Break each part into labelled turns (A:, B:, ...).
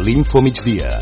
A: l'Infomigdia.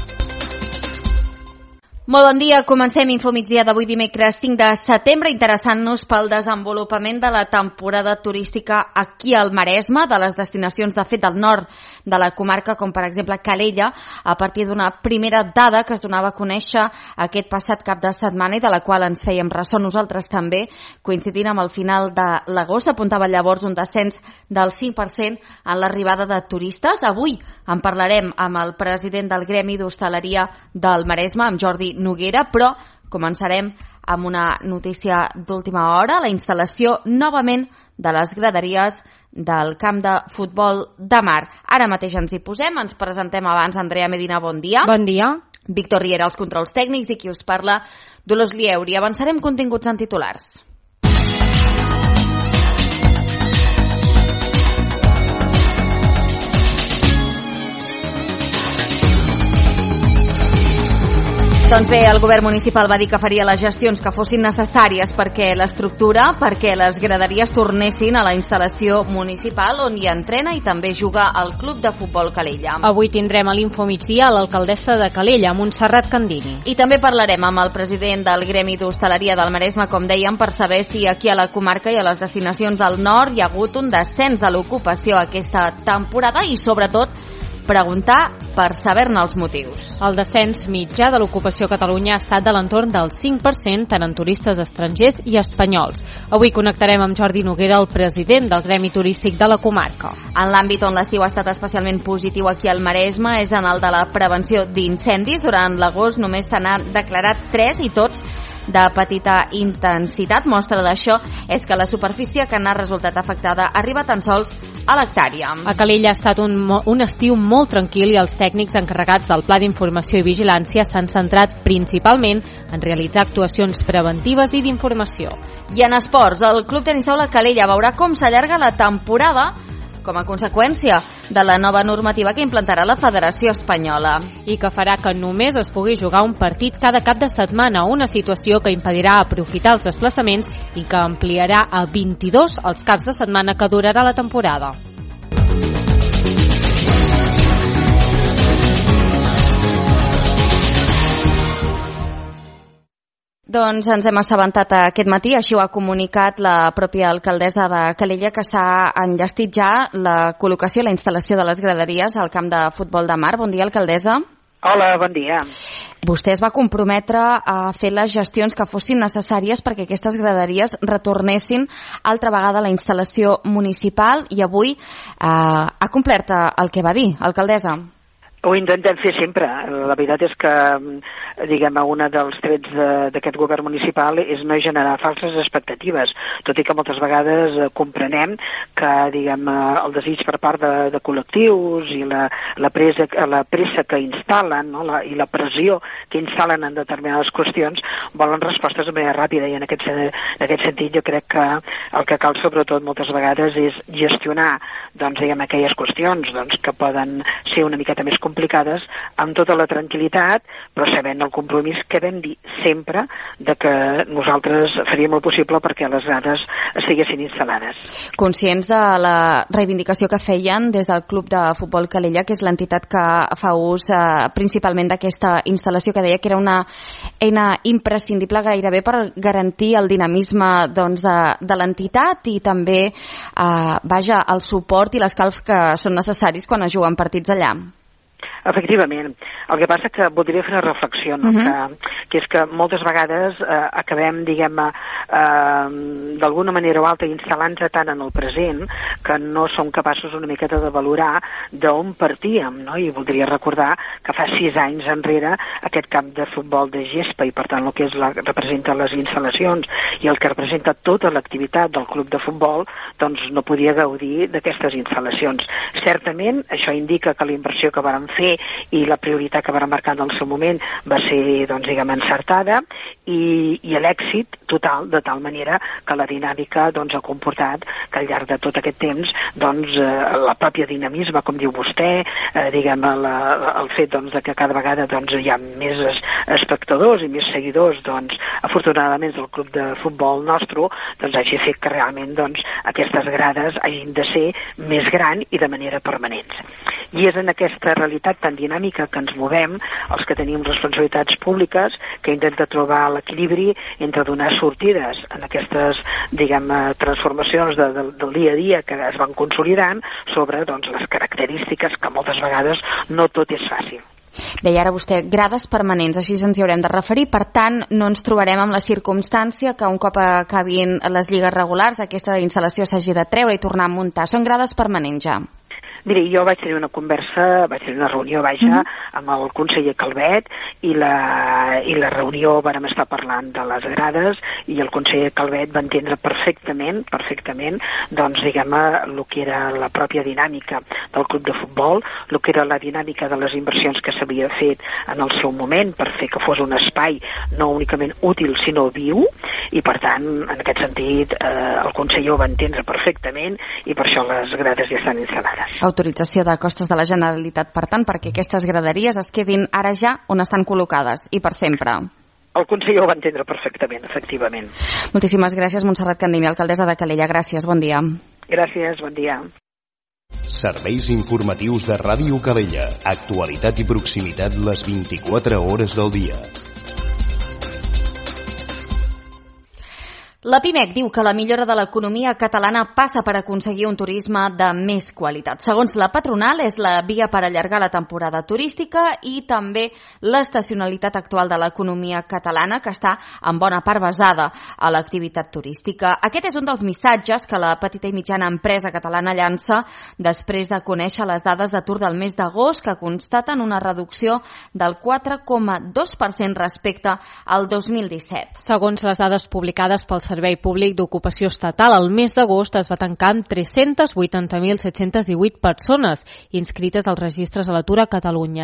B: Molt bon dia, comencem Infomigdia d'avui dimecres 5 de setembre interessant-nos pel desenvolupament de la temporada turística aquí al Maresme, de les destinacions de fet del nord de la comarca, com per exemple Calella, a partir d'una primera dada que es donava a conèixer aquest passat cap de setmana i de la qual ens fèiem ressò nosaltres també, coincidint amb el final de l'agost, apuntava llavors un descens del 5% en l'arribada de turistes. Avui en parlarem amb el president del Gremi d'Hostaleria del Maresme, amb Jordi Noguera, però començarem amb una notícia d'última hora, la instal·lació novament de les graderies del camp de futbol de Mar. Ara mateix ens hi posem, ens presentem abans. Andrea Medina, bon dia.
C: Bon dia.
B: Víctor Riera, els controls tècnics, i qui us parla, Dolors Lieuri. Avançarem continguts en titulars. Doncs bé, el govern municipal va dir que faria les gestions que fossin necessàries perquè l'estructura, perquè les graderies tornessin a la instal·lació municipal on hi entrena i també juga el Club de Futbol Calella.
C: Avui tindrem a l'Infomigdia l'alcaldessa de Calella, Montserrat Candini.
B: I també parlarem amb el president del Gremi d'Hostaleria del Maresme, com dèiem, per saber si aquí a la comarca i a les destinacions del nord hi ha hagut un descens de l'ocupació aquesta temporada i, sobretot, preguntar per saber-ne els motius.
C: El descens mitjà de l'ocupació a Catalunya ha estat de l'entorn del 5%, tant en turistes estrangers i espanyols. Avui connectarem amb Jordi Noguera, el president del Gremi Turístic de la comarca.
B: En l'àmbit on l'estiu ha estat especialment positiu aquí al Maresme és en el de la prevenció d'incendis. Durant l'agost només se n'han declarat 3 i tots de petita intensitat. Mostra d'això és que la superfície que n'ha resultat afectada arriba tan sols a l'hectàrea.
C: A Calella ha estat un estiu molt tranquil i els tècnics encarregats del Pla d'Informació i Vigilància s'han centrat principalment en realitzar actuacions preventives i d'informació.
B: I en esports, el Club Tenis Taula Calella veurà com s'allarga la temporada com a conseqüència de la nova normativa que implantarà la Federació Espanyola.
C: I que farà que només es pugui jugar un partit cada cap de setmana, una situació que impedirà aprofitar els desplaçaments i que ampliarà a 22 els caps de setmana que durarà la temporada.
B: Doncs ens hem assabentat aquest matí, així ho ha comunicat la pròpia alcaldessa de Calella, que s'ha enllestit ja la col·locació, la instal·lació de les graderies al camp de futbol de Mar. Bon dia, alcaldessa.
D: Hola, bon dia.
B: Vostè es va comprometre a fer les gestions que fossin necessàries perquè aquestes graderies retornessin altra vegada a la instal·lació municipal i avui ha complert el que va dir, alcaldessa.
D: Ho intentem fer sempre. La veritat és que, diguem, un dels trets d'aquest govern municipal és no generar falses expectatives, tot i que moltes vegades comprenem que, diguem, el desig per part de col·lectius i la pressa que instal·len, no? I la pressió que instal·len en determinades qüestions volen respostes de manera ràpida, i en aquest sentit jo crec que el que cal sobretot moltes vegades és gestionar, doncs, diguem, aquelles qüestions que poden ser una miqueta més complicades amb tota la tranquil·litat, però sabent el compromís que vam dir sempre de que nosaltres faríem el possible perquè les grades estiguessin instal·lades.
B: Conscients de la reivindicació que feien des del Club de Futbol Calella, que és l'entitat que fa ús principalment d'aquesta instal·lació, que deia que era una eina imprescindible gairebé per garantir el dinamisme de l'entitat i també el suport i l'escalf que són necessaris quan es juguen partits allà.
D: Efectivament. El que passa que voldria fer una reflexió, no? Que és que moltes vegades acabem, diguem, d'alguna manera o altra instal·lant-se tant en el present que no som capaços una miqueta de valorar d'on partíem, no? I voldria recordar que fa 6 anys enrere aquest camp de futbol de gespa i per tant el que representa les instal·lacions i el que representa tota l'activitat del club de futbol, doncs no podia gaudir d'aquestes instal·lacions. Certament això indica que la inversió que vàrem fer i la prioritat que vàrem marcar en el seu moment va ser, doncs, diguem, encertada i l'èxit total, de tal manera que la dinàmica, doncs, ha comportat que al llarg de tot aquest temps, doncs, la pròpia dinamisme, com diu vostè, diguem, el fet, doncs, de que cada vegada, doncs, hi ha més espectadors i més seguidors, doncs, afortunadament del club de futbol nostre, doncs, hagi fet que realment, doncs, aquestes grades hagin de ser més grans i de manera permanents. I és en aquesta realitat tan dinàmica que ens movem, els que tenim responsabilitats públiques, que intenta trobar l'equilibri entre donar sortides en aquestes, diguem, transformacions del dia a dia que es van consolidant sobre doncs, les característiques que moltes vegades no tot és fàcil.
B: Deia ara vostè, grades permanents, així ens hi haurem de referir, per tant no ens trobarem amb la circumstància que un cop acabin les lligues regulars aquesta instal·lació s'hagi de treure i tornar a muntar. Són grades permanents ja.
D: Miri, jo vaig tenir una reunió, amb el conseller Calvet i la reunió vàrem estar parlant de les grades i el conseller Calvet va entendre perfectament, doncs, diguem-ne, el que era la pròpia dinàmica del club de futbol, el que era la dinàmica de les inversions que s'havia fet en el seu moment per fer que fos un espai no únicament útil, sinó viu, i per tant, en aquest sentit, el conseller ho va entendre perfectament i per això les grades ja estan instal·lades.
B: Autorització de costes de la Generalitat, per tant, perquè aquestes graderies es quedin ara ja on estan col·locades i per sempre.
D: El conseller ho va entendre perfectament, efectivament.
B: Moltíssimes gràcies, Montserrat Candini, alcaldessa de Calella. Gràcies, bon dia.
D: Gràcies, bon dia.
A: Serveis informatius de Ràdio Calella. Actualitat i proximitat les 24 hores del dia.
B: La PIMEC diu que la millora de l'economia catalana passa per aconseguir un turisme de més qualitat. Segons la patronal, és la via per allargar la temporada turística i també l'estacionalitat actual de l'economia catalana, que està en bona part basada a l'activitat turística. Aquest és un dels missatges que la petita i mitjana empresa catalana llança després de conèixer les dades d'atur del mes d'agost, que constaten una reducció del 4,2% respecte al 2017.
C: Segons les dades publicades pel Servei Públic d'Ocupació Estatal, el mes d'agost es va tancar amb 380.718 persones inscrites als registres a l'atur a Catalunya,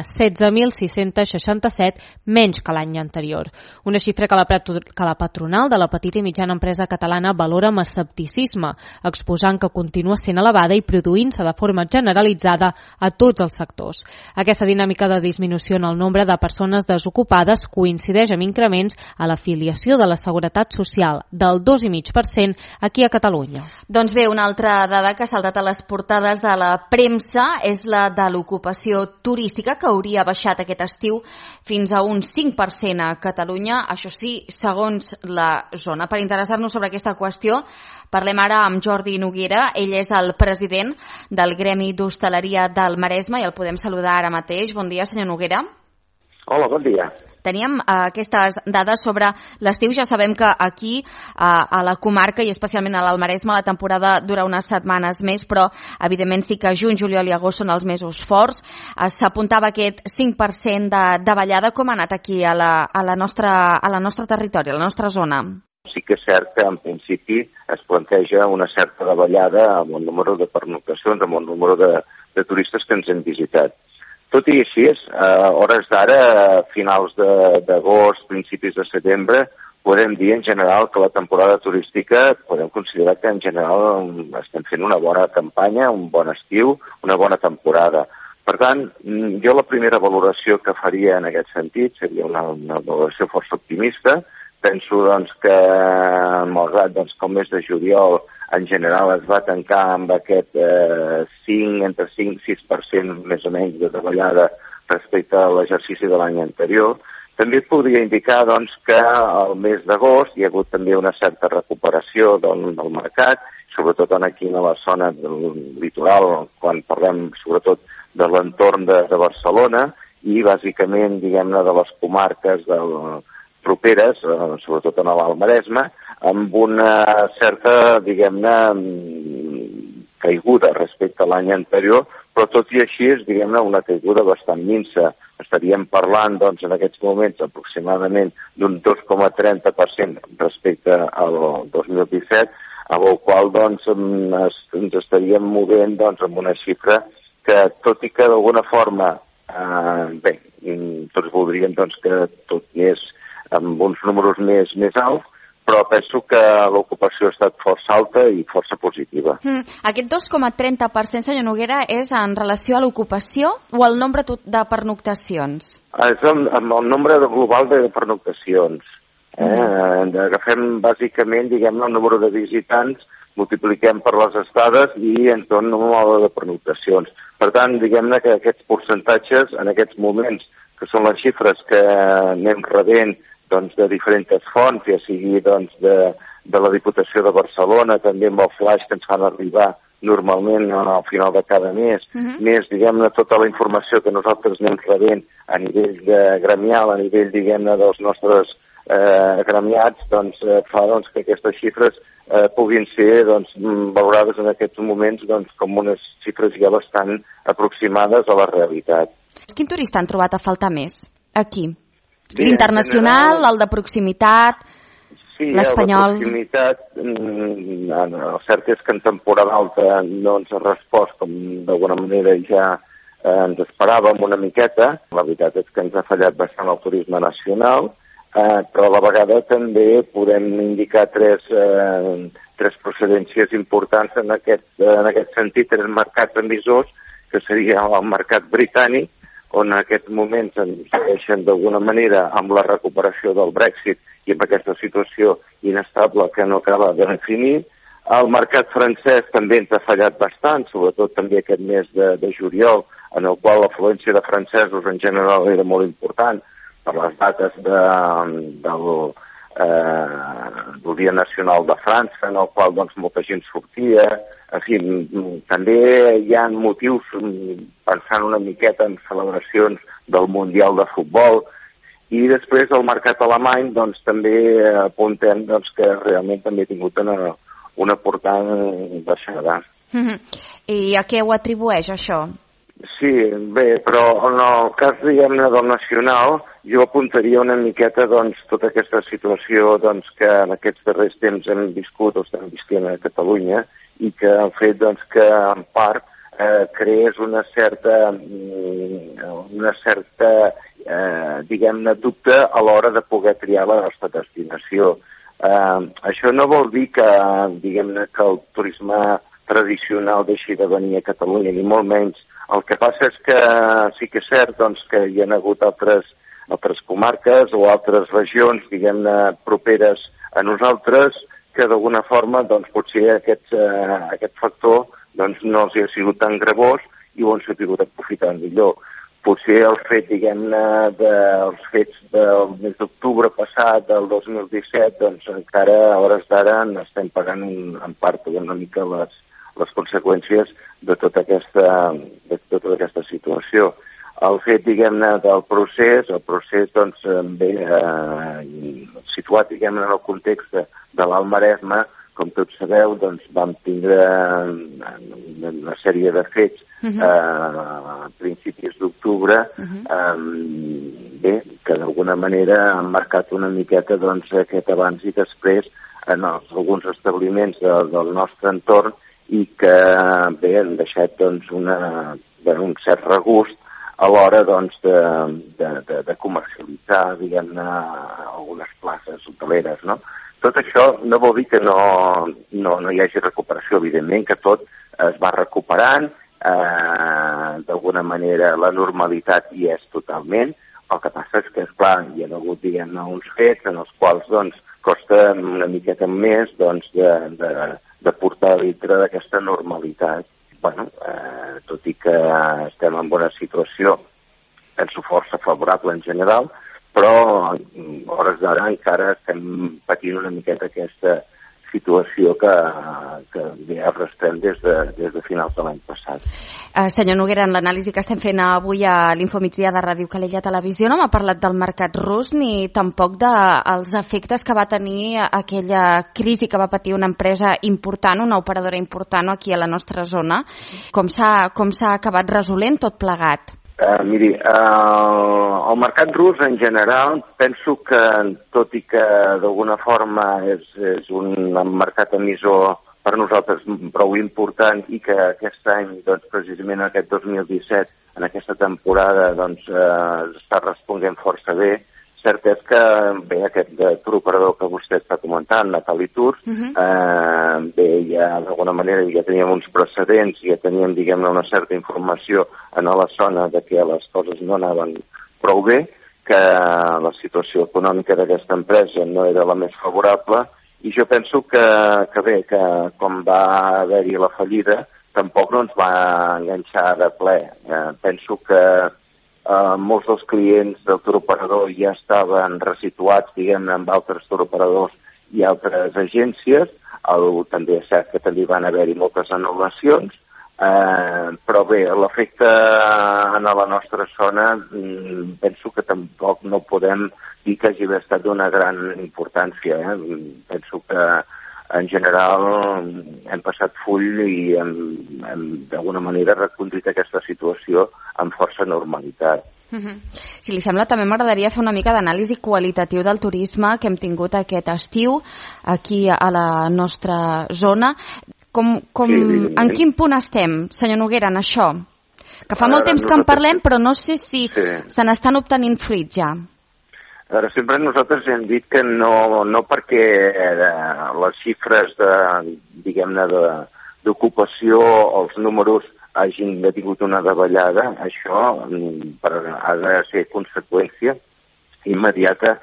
C: 16.667 menys que l'any anterior. Una xifra que la patronal de la petita i mitjana empresa catalana valora amb escepticisme, exposant que continua sent elevada i produint-se de forma generalitzada a tots els sectors. Aquesta dinàmica de disminució en el nombre de persones desocupades coincideix amb increments a l'afiliació de la Seguretat Social del 2,5% aquí a Catalunya.
B: Doncs bé, una altra dada que ha saltat a les portades de la premsa és la de l'ocupació turística, que hauria baixat aquest estiu fins a un 5% a Catalunya, això sí, segons la zona. Per interessar-nos sobre aquesta qüestió, parlem ara amb Jordi Noguera. Ell és el president del Gremi d'Hostaleria del Maresme i el podem saludar ara mateix. Bon dia, senyor Noguera.
E: Hola, bon dia.
B: Teníem aquestes dades sobre l'estiu. Ja sabem que aquí, a la comarca i especialment a l'Alt Maresme, la temporada dura unes setmanes més, però evidentment sí que juny, juliol i agost són els mesos forts. S'apuntava aquest 5% de davallada. Com ha anat aquí a la nostra territori, a la nostra zona?
E: Sí que és cert que en principi es planteja una certa davallada amb el número de pernoctacions, amb el número de turistes que ens han visitat. Tot i així, a hores d'ara, finals d'agost, principis de setembre, podem dir en general que la temporada turística, podem considerar que en general estem fent una bona campanya, un bon estiu, una bona temporada. Per tant, jo la primera valoració que faria en aquest sentit seria una valoració força optimista. Penso doncs, que, malgrat que el mes de juliol en general es va tancar amb aquest entre 5 i 6% més o menys de davallada respecte a l'exercici de l'any anterior, també podria indicar doncs, que al mes d'agost hi ha hagut també una certa recuperació del mercat, sobretot aquí a la zona del litoral, quan parlem sobretot de l'entorn de Barcelona i bàsicament, diguem-ne, de les comarques properes, sobretot en l'Alt Maresme, amb una certa, diguem-ne, caiguda respecte a l'any anterior, però tot i així és, diguem-ne, una caiguda bastant minsa. Estaríem parlant, doncs, en aquests moments aproximadament d'un 2,30% respecte al 2017, amb el qual, doncs, ens estaríem movent, doncs, amb una xifra que, tot i que d'alguna forma, tots voldríem, doncs, que tot és amb uns números més alts, però penso que l'ocupació ha estat força alta i força positiva.
B: Aquest 2,30%, senyor Noguera, és en relació a l'ocupació o al nombre de pernoctacions?
E: És amb el nombre global de pernoctacions. Agafem bàsicament, diguem-ne, el número de visitants multipliquem per les estades i ens dona un nombre de pernoctacions. Per tant, diguem-ne que aquests percentatges, en aquests moments, que són les xifres que anem rebent doncs, de diferents fonts, ja sigui doncs, de la Diputació de Barcelona, també amb el flash que ens fan arribar normalment al final de cada mes, més, diguem-ne, tota la informació que nosaltres anem rebent a nivell gremial, a nivell, diguem-ne, dels nostres gremiats, doncs fa doncs, que aquestes xifres puguin ser doncs, valorades en aquests moments doncs, com unes xifres ja bastant aproximades a la realitat.
B: Quin turista han trobat a faltar més aquí? L'internacional, el de proximitat...
E: Sí,
B: l'Espanyol...
E: la proximitat, el cert és que en temporada alta no ens ha respost com d'alguna manera ja ens esperàvem una miqueta. La veritat és que ens ha fallat bastant el turisme nacional, però a la vegada també podem indicar tres procedències importants en aquest sentit, tres mercats emissors, que seria el mercat britànic, on en aquests moments ens deixen d'alguna manera amb la recuperació del Brexit i amb aquesta situació inestable que no acaba de definir. El mercat francès també ens ha fallat bastant, sobretot també aquest mes de juliol, en el qual l'afluència de francesos en general era molt important per les dates del Dia Nacional de França, en el qual doncs, molta gent sortia. En fi, també hi ha motius, pensant una miqueta en celebracions del Mundial de Futbol, i després el mercat alemany doncs, també apuntem doncs, que realment també ha tingut una important baixada.
B: I a què ho atribueix, això?
E: Sí, bé, però en el cas, diguem-ne, del nacional, jo apuntaria una miqueta doncs, tota aquesta situació doncs, que en aquests darrers temps hem viscut o estem visquent a Catalunya i que han fet doncs, que en part creés una certa diguem-ne, dubte a l'hora de poder triar la nostra destinació. Això no vol dir que, diguem-ne, que el turisme tradicional deixi de venir a Catalunya, ni molt menys. El que passa és que sí que és cert doncs, que hi ha hagut altres comarques o altres regions, diguem-ne, properes a nosaltres, que d'alguna forma doncs, potser aquest factor doncs, no els ha sigut tan gravós i ho han sabut aprofitar millor. Potser el fet, diguem-ne, dels fets del mes d'octubre passat, del 2017, doncs encara a hores d'ara estem pagant en part una mica les conseqüències de tota aquesta situació. El fet, diguem-ne, del procés, doncs, bé, situat, diguem-ne, en el context de l'Alt Maresme, com tots sabeu, doncs, vam tindre una sèrie de fets a principis d'octubre, bé, que d'alguna manera han marcat una miqueta doncs, aquest abans i després en alguns establiments del nostre entorn i que bé, han deixat doncs, un cert regust a l'hora doncs, de comercialitzar, diguem-ne, algunes places hoteleres, no? Tot això no vol dir que no hi hagi recuperació, evidentment que tot es va recuperant, d'alguna manera la normalitat hi és totalment, el que passa és que, esclar, hi ha hagut, diguem-ne, uns fets en els quals doncs, costa una miqueta més doncs, de portar dintre d'aquesta normalitat. Bueno, tot i que estem en una situació, penso, força favorable en general, però a hores d'ara encara estem patint una miqueta aquesta situació que ja arrossegem des de finals de l'any passat.
B: Senyor Noguera, en l'anàlisi que estem fent avui a l'Infomigdia de Ràdio Calella Televisió no m'ha parlat del mercat rus ni tampoc dels efectes que va tenir aquella crisi que va patir una empresa important, una operadora important aquí a la nostra zona. Com s'ha acabat resolent tot plegat?
E: Miri, el mercat rus en general penso que, tot i que d'alguna forma és un mercat emissor per nosaltres prou important i que aquest any, doncs, precisament aquest 2017, en aquesta temporada, doncs, està responent força bé. Cert és que, bé, aquest tour operador que vostè està comentant, Natali Tours, bé, ja d'alguna manera ja teníem uns precedents, ja teníem, diguem-ne, una certa informació en la zona de que les coses no anaven prou bé, que la situació econòmica d'aquesta empresa no era la més favorable I jo penso que bé, que com va haver-hi la fallida, tampoc no ens va enganxar de ple. Penso que molts dels clients del turoperador ja estaven resituats, diguem-ne, amb altres turoperadors i altres agències. També és cert que també van haver-hi moltes anul·lacions, però bé, l'efecte en la nostra zona penso que tampoc no podem dir que hagi estat d'una gran importància. Penso que en general hem passat full i hem d'alguna manera reconduït aquesta situació amb força normalitat.
B: Si li sembla, també m'agradaria fer una mica d'anàlisi qualitatiu del turisme que hem tingut aquest estiu aquí a la nostra zona. En quin punt estem, senyor Noguera, en això? Que fa molt temps que en parlem, però no sé si se n'estan obtenint fruits ja.
E: Ara, sempre nosaltres hem dit que no perquè les xifres diguem-ne d'ocupació o els números hagin tingut una davallada, això ha de ser conseqüència immediata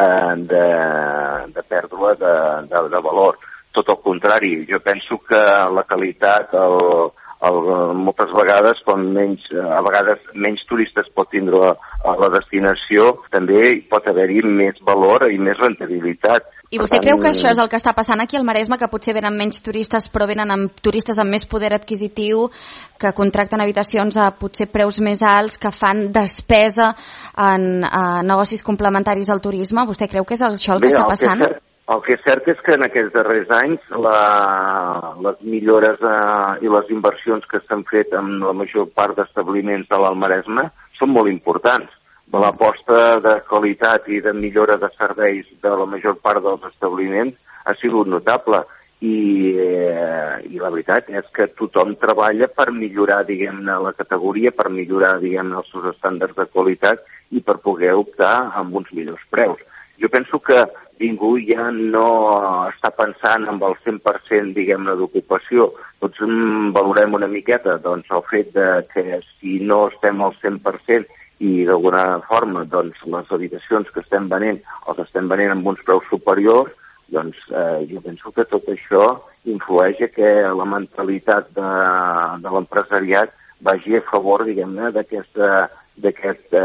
E: de pèrdua de valor. Tot el contrari, jo penso que la qualitat, moltes vegades, a vegades menys turistes pot tindre a la destinació, també pot haver-hi més valor i més rentabilitat.
B: I vostè creu que això és el que està passant aquí al Maresme, que potser venen menys turistes, però venen amb turistes amb més poder adquisitiu, que contracten habitacions a potser preus més alts, que fan despesa en negocis complementaris al turisme? Vostè creu que és això el que està passant?
E: El que és cert és que en aquests darrers anys les millores i les inversions que s'han fet en la major part d'establiments de l'Alt Maresme són molt importants. L'aposta de qualitat i de millora de serveis de la major part dels establiments ha sigut notable i la veritat és que tothom treballa per millorar, diguem-ne, la categoria, per millorar, diguem-ne, els seus estàndards de qualitat i per poder optar amb uns millors preus. Jo penso que ningú ja no està pensant en el 100%, diguem-ne, d'ocupació. Tots valorem una miqueta doncs, el fet que si no estem al 100% i d'alguna forma doncs, les habitacions que estem venent els estem venent amb uns preus superiors, doncs jo penso que tot això influeix que la mentalitat de l'empresariat vagi a favor, diguem-ne, d'aquest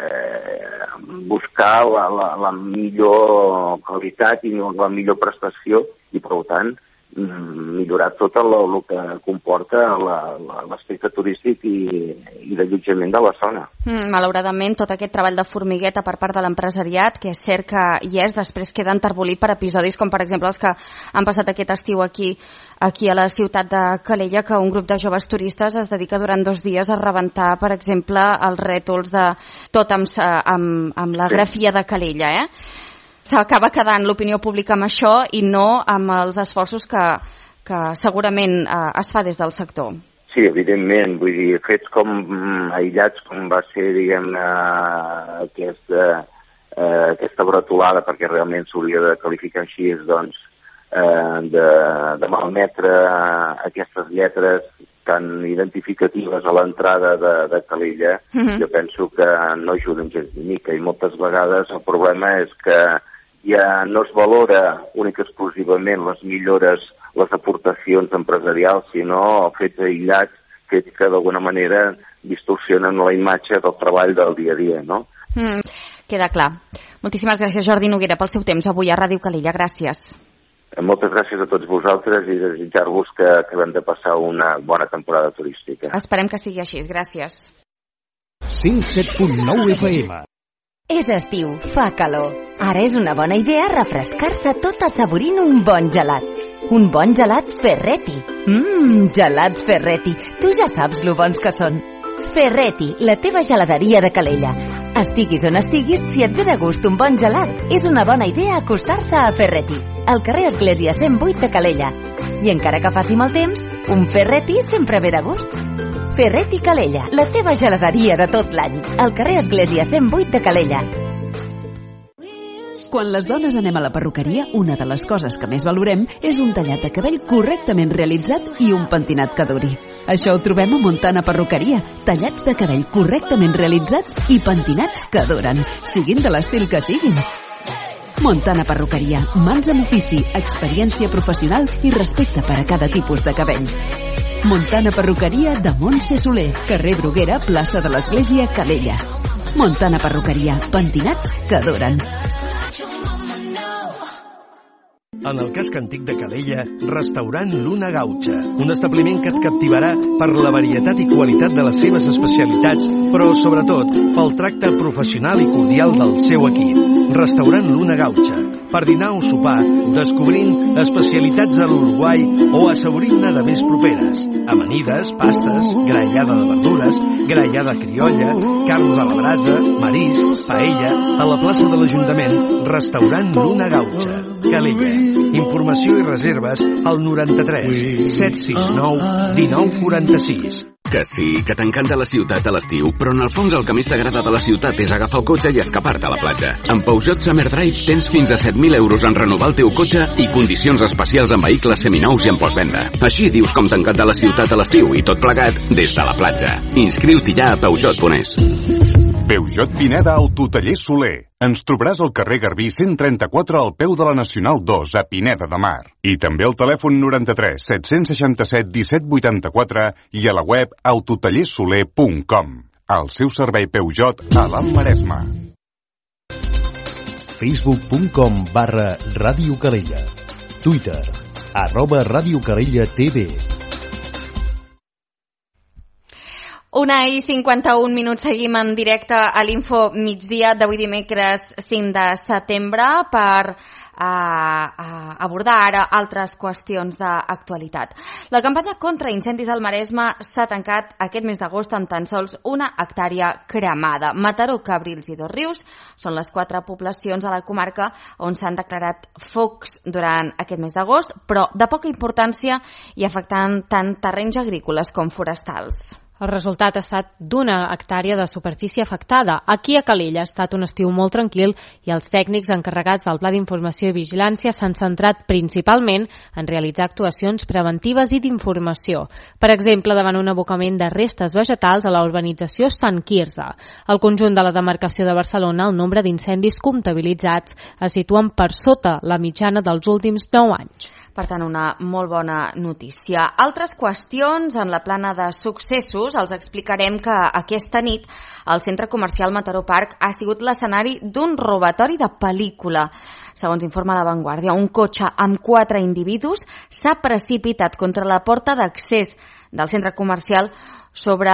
E: buscar la millor qualitat i la millor prestació i, per tant, millorar tot el que comporta l'aspecte turístic i d'allotjament de la zona.
B: Malauradament, tot aquest treball de formigueta per part de l'empresariat, que és cert que hi és, després queda enterbolit per episodis com, per exemple, els que han passat aquest estiu aquí a la ciutat de Calella, que un grup de joves turistes es dedica durant 2 dies a rebentar, per exemple, els rètols de tot amb la grafia de Calella, S'acaba quedant l'opinió pública amb això i no amb els esforços que segurament es fa des del sector.
E: Sí, evidentment. Vull dir, fets com aïllats, com va ser, diguem-ne, aquesta bretolada, perquè realment s'hauria de qualificar així, doncs, de malmetre aquestes lletres tan identificatives a l'entrada de Calella, jo penso que no ajuden gens ni mica. I moltes vegades el problema és que ja no es valora únic exclusivament les millores, les aportacions empresarials, sinó fets aïllats, fets que d'alguna manera distorsionen la imatge del treball del dia a dia, no?
B: Queda clar. Moltíssimes gràcies, Jordi Noguera, pel seu temps avui a Ràdio Calella. Gràcies.
E: Moltes gràcies a tots vosaltres i desitjar-vos que acabem de passar una bona temporada turística.
B: Esperem que sigui així. Gràcies.
A: 107.9 FM.
F: És estiu, fa calor. Ara és una bona idea refrescar-se tot assaborint un bon gelat. Un bon gelat Ferretti. Gelats Ferretti. Tu ja saps lo bons que són. Ferretti, la teva geladeria de Calella. Estiguis on estiguis, si et ve de gust un bon gelat, és una bona idea acostar-se a Ferretti, al carrer Església 108 de Calella. I encara que faci mal temps, un Ferretti sempre ve de gust. Ferretti Calella, la teva geladeria de tot l'any, al carrer Església 108 de Calella.
G: Quan les dones anem a la perruqueria, una de les coses que més valorem és un tallat de cabell correctament realitzat i un pentinat que duri. Això ho trobem a Montana Perruqueria. Tallats de cabell correctament realitzats i pentinats que duren, siguin de l'estil que siguin. Montana Perruqueria, mans a l'ofici, experiència professional i respecte per a cada tipus de cabell. Montana Perruqueria de Montse Soler, carrer Bruguera, plaça de l'Església, Calella. Montana Perruqueria, pentinats que duren.
H: En el casc antic de Calella, restaurant Luna Gaucha, un establiment que et captivarà per la varietat i qualitat de les seves especialitats, però sobretot pel tracte professional i cordial del seu equip. Restaurant Luna Gaucha, per dinar o sopar, descobrint especialitats de l'Uruguai o assaborint-ne de més properes. Amanides, pastes, graellada de verdures, graellada criolla, carns a la brasa, marisc, paella, a la plaça de l'Ajuntament, restaurant Luna Gaucha, Calella. Informació i reserves al 93 769 1946.
I: Que sí, que t'encanta la ciutat a l'estiu, però en el fons el que més t'agrada de la ciutat és agafar el cotxe i escapar-te a la platja. Amb Peugeot Summer Drive tens fins a 7.000 euros en renovar el teu cotxe i condicions especials en vehicles seminous i en postvenda. Així dius com t'encanta la ciutat a l'estiu i tot plegat des de la platja. Inscriu-t'hi ja a Peugeot.es.
J: Peugeot Pineda Autotaller Soler. Ens trobaràs al carrer Garbí 134 al peu de la Nacional 2 a Pineda de Mar. I també al telèfon 93 767 1784 i a la web autotallersoler.com. El seu servei Peugeot a l'Alt Maresme.
A: Facebook.com/Ràdio Calella. Twitter @Ràdio Calella TV.
B: 1:51, seguim en directe a l'Info Migdia d'avui dimecres 5 de setembre per abordar ara altres qüestions d'actualitat. La campanya contra incendis al Maresme s'ha tancat aquest mes d'agost amb tan sols 1 hectàrea cremada. Mataró, Cabrils i Dosrius són les 4 poblacions a la comarca on s'han declarat focs durant aquest mes d'agost, però de poca importància i afectant tant terrenys agrícoles com forestals.
C: El resultat ha estat d'1 hectàrea de superfície afectada. Aquí a Calella ha estat un estiu molt tranquil i els tècnics encarregats del Pla d'Informació i Vigilància s'han centrat principalment en realitzar actuacions preventives i d'informació. Per exemple, davant un abocament de restes vegetals a la urbanització Sant Quirze. Al conjunt de la demarcació de Barcelona, el nombre d'incendis comptabilitzats es situen per sota la mitjana dels últims 9 anys.
B: Per tant, una molt bona notícia. Altres qüestions en la plana de successos. Els explicarem que aquesta nit el centre comercial Mataró Park ha sigut l'escenari d'un robatori de pel·lícula. Segons informa La Vanguardia, un cotxe amb 4 individus s'ha precipitat contra la porta d'accés del centre comercial sobre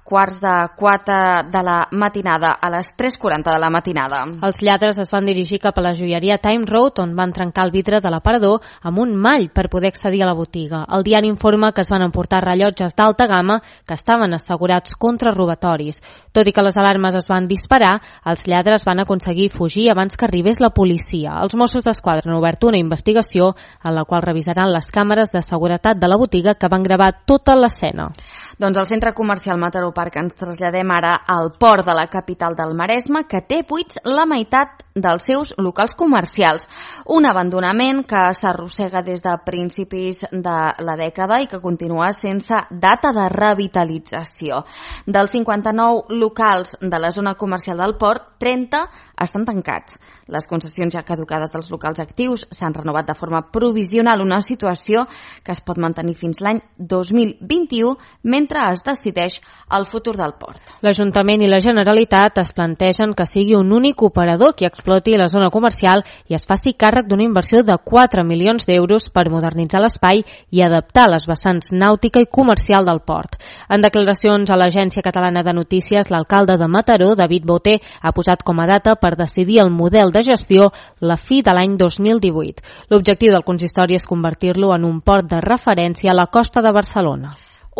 B: 3:15 de la matinada, a les 3:40 de la matinada.
C: Els lladres es van dirigir cap a la joieria Time Road, on van trencar el vidre de l'aparador amb un mall per poder accedir a la botiga. El diari informa que es van emportar rellotges d'alta gamma que estaven assegurats contra robatoris. Tot i que les alarmes es van disparar, els lladres van aconseguir fugir abans que arribés la policia. Els Mossos d'Esquadra han obert una investigació en la qual revisaran les càmeres de seguretat de la botiga que van gravar tota l'escena.
B: Doncs al centre comercial Mataró Park ens traslladem ara al port de la capital del Maresme, que té buits la meitat dels seus locals comercials. Un abandonament que s'arrossega des de principis de la dècada i que continua sense data de revitalització. Dels 59 locals de la zona comercial del port, 30 estan tancats. Les concessions ja caducades dels locals actius s'han renovat de forma provisional, una situació que es pot mantenir fins l'any 2021 mentre es decideix el futur del port.
C: L'Ajuntament i la Generalitat es plantegen que sigui un únic operador qui exploti la zona comercial i es faci càrrec d'una inversió de 4 milions d'euros per modernitzar l'espai i adaptar les vessants nàutica i comercial del port. En declaracions a l'Agència Catalana de Notícies, l'alcalde de Mataró, David Boté, ha posat com a data per decidir el model de gestió la fi de l'any 2018. L'objectiu del consistori és convertir-lo en un port de referència a la costa de Barcelona.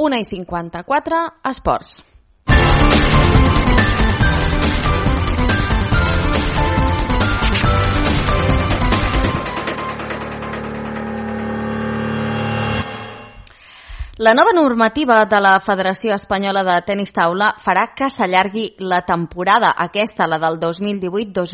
B: 1:54, esports. La nova normativa de la Federació Espanyola de Tenis Taula farà que s'allargui la temporada, aquesta, la del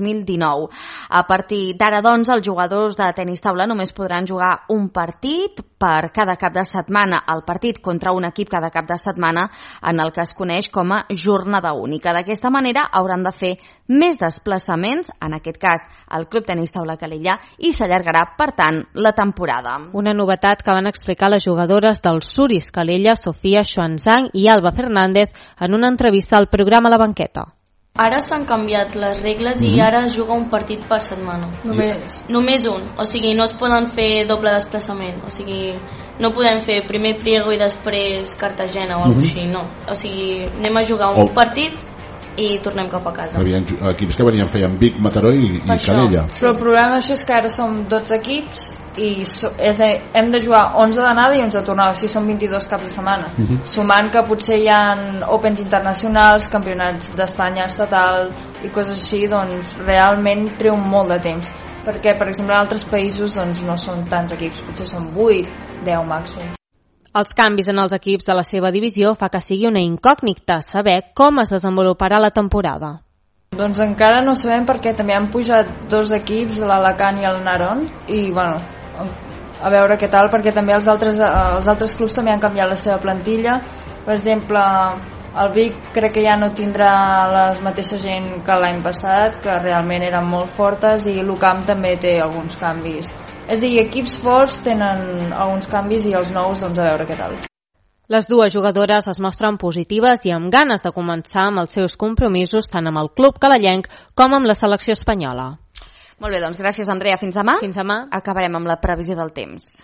B: 2018-2019. A partir d'ara, doncs, els jugadors de tenis taula només podran jugar un partit per cada cap de setmana, el partit contra un equip cada cap de setmana, en el que es coneix com a jornada única. D'aquesta manera hauran de fer més desplaçaments, en aquest cas el Club Tenis Taula Calella, i s'allargarà, per tant, la temporada.
C: Una novetat que van explicar les jugadores del Suris Calella, Sofia Xuanzang i Alba Fernández, en una entrevista al programa La Banqueta.
K: Ara s'han canviat les regles i ara es juga un partit per setmana. Només un. O sigui, no es poden fer doble desplaçament. O sigui, no podem fer primer Priego i després Cartagena o alguna cosa així, no. O sigui, anem a jugar un partit i tornem cap a casa.
L: Hi havia equips que feien Vic, Mataró i Calella.
M: Però el problema d'això és que ara som 12 equips i hem de jugar 11 d'anada i 11 de tornada, o sigui, són 22 caps de setmana. Sumant que potser hi ha Opens internacionals, campionats d'Espanya estatal i coses així, doncs realment treu molt de temps. Perquè, per exemple, en altres països doncs, no són tants equips, potser són 8, 10 màxim.
C: Els canvis en els equips de la seva divisió fa que sigui una incògnita saber com es desenvoluparà la temporada.
M: Doncs encara no sabem perquè també han pujat 2 equips, l'Alacant i el Naron, i bueno, a veure què tal, perquè també els altres clubs també han canviat la seva plantilla. Per exemple, el Vic crec que ja no tindrà la mateixa gent que l'any passat, que realment eren molt fortes, i l'UCAM també té alguns canvis. És a dir, equips forts tenen alguns canvis i els nous, doncs a veure què tal.
C: Les dues jugadores es mostren positives i amb ganes de començar amb els seus compromisos tant amb el club calellenc com amb la selecció espanyola.
B: Molt bé, doncs gràcies, Andrea. Fins demà.
C: Fins demà.
B: Acabarem amb la previsió del temps.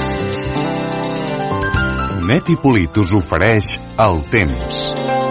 J: Net i Polit us ofereix el temps.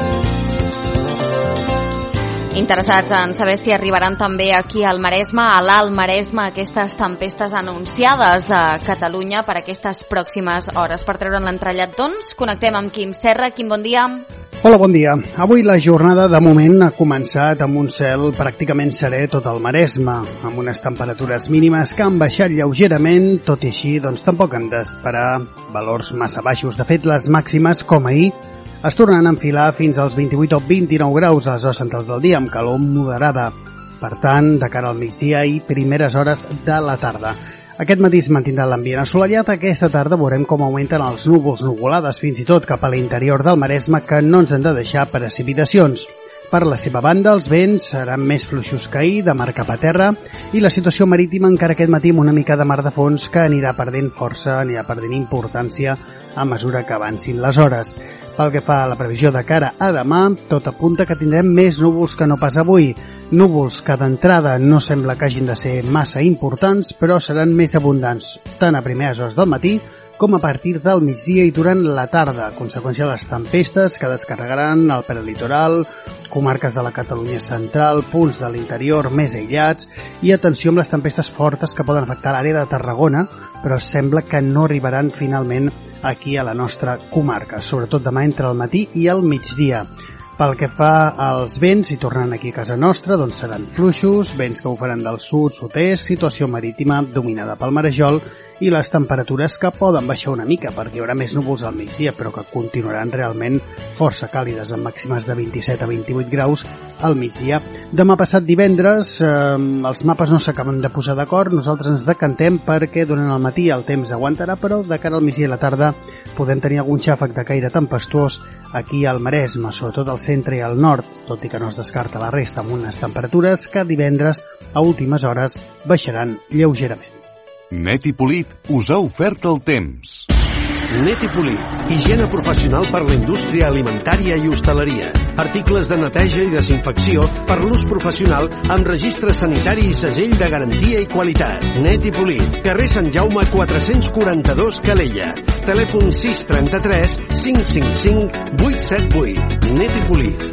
B: Interessats en saber si arribaran també aquí al Maresme, a l'Alt Maresme, aquestes tempestes anunciades a Catalunya per aquestes pròximes hores. Per treure'n l'entrellat, doncs, connectem amb Quim Serra. Quim, bon dia.
N: Hola, bon dia. Avui la jornada de moment ha començat amb un cel pràcticament serè tot el Maresme, amb unes temperatures mínimes que han baixat lleugerament, tot i així doncs tampoc hem d'esperar valors massa baixos. De fet, les màximes, com ahir, es tornen a enfilar fins als 28 o 29 graus a les hores centrals del dia, amb calor moderada. Per tant, de cara al migdia i primeres hores de la tarda. Aquest matí es mantindrà l'ambient assolellat. Aquesta tarda veurem com augmenten els núvols, nuvolades, fins i tot cap a l'interior del Maresme, que no ens han de deixar precipitacions. Per la seva banda, els vents seran més fluixos que ahir, de mar cap a terra, i la situació marítima encara aquest matí amb una mica de mar de fons que anirà perdent força, anirà perdent importància a mesura que avancin les hores. Pel que fa a la previsió de cara a demà, tot apunta que tindrem més núvols que no pas avui. Núvols que d'entrada no sembla que hagin de ser massa importants, però seran més abundants, tant a primeres hores del matí com a partir del migdia i durant la tarda, a conseqüència de les tempestes que descarregaran el peralitoral, comarques de la Catalunya central, punts de l'interior més aïllats, i atenció amb les tempestes fortes que poden afectar l'àrea de Tarragona, però sembla que no arribaran finalment aquí a la nostra comarca, sobretot demà entre el matí i el migdia. Pel que fa als vents, i tornant aquí a casa nostra, doncs seran fluixos, vents que bufaran del sud, sud-est, situació marítima dominada pel marejol, i les temperatures que poden baixar una mica perquè hi haurà més núvols al migdia, però que continuaran realment força càlides, amb màximes de 27 a 28 graus al migdia. Demà passat divendres els mapes no s'acaben de posar d'acord, nosaltres ens decantem perquè durant el matí el temps aguantarà, però de cara al migdia i la tarda podem tenir algun xàfec de caire tempestuós aquí al Maresme, sobretot al centre i al nord, tot i que no es descarta la resta, amb unes temperatures que divendres a últimes hores baixaran lleugerament.
J: Net i Polit us ha ofert el temps.
H: Net i Polit, higiene professional per la indústria alimentària i hostaleria. Articles de neteja i desinfecció per l'ús professional amb registre sanitari i segell de garantia i qualitat. Net i Polit, carrer Sant Jaume 442 Calella. Telèfon 633 555 878. Net i Polit.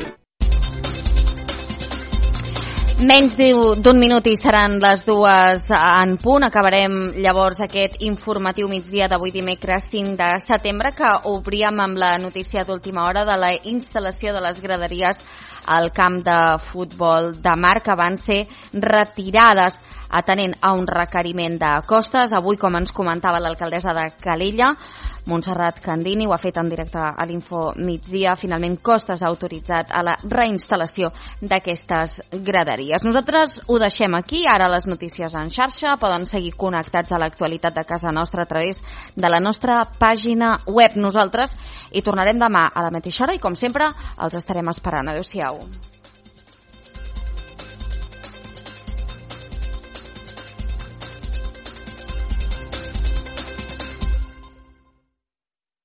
B: Menys d'un minut i seran les 2 en punt. Acabarem llavors aquest informatiu migdia d'avui dimecres 5 de setembre, que obríem amb la notícia d'última hora de la instal·lació de les graderies al camp de futbol de mar, que van ser retirades. atenent a un requeriment de costes. Avui, com ens comentava l'alcaldessa de Calella, Montserrat Candini, ho ha fet en directe a l'Info Migdia, finalment Costes ha autoritzat a la reinstal·lació d'aquestes graderies. Nosaltres ho deixem aquí, ara les notícies en xarxa, poden seguir connectats a l'actualitat de casa nostra a través de la nostra pàgina web. Nosaltres hi tornarem demà a la mateixa hora i, com sempre, els estarem esperant. Adéu-siau.